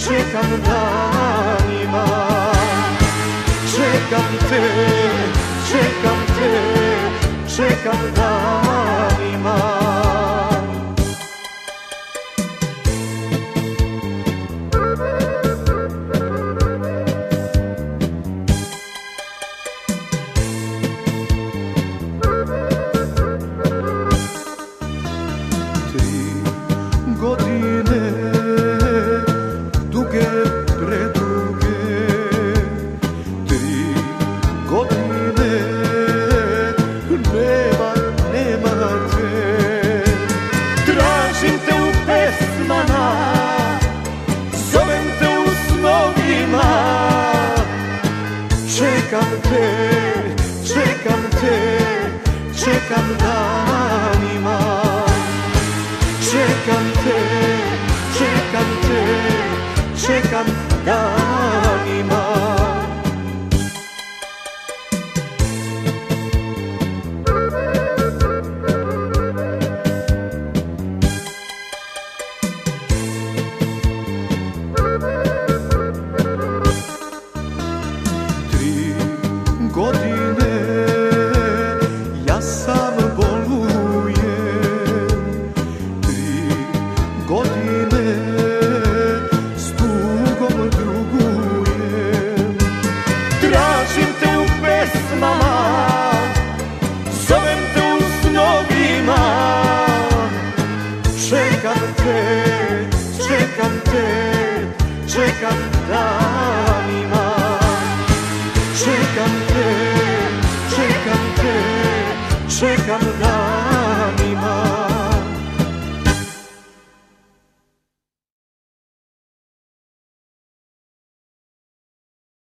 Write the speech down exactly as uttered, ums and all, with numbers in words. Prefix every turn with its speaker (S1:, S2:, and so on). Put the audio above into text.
S1: čekam danima. Čekam te, čekam te, čekam danima.
S2: Godine duge, preduge, tri godine nema, nema te.
S1: Tražim te u pesmama, zovem te u snovima. Čekam te, čekam te, čekam danima. Čekam te, čekam te, čekam danima.
S2: Tri godine ja sam bolujem, tri godine s tugom drugujem.
S1: Tražim te u pesmama, zovem te u snovima. Čekam te, čekam te, čekam danima. Čekam te, čekam te, čekam danima.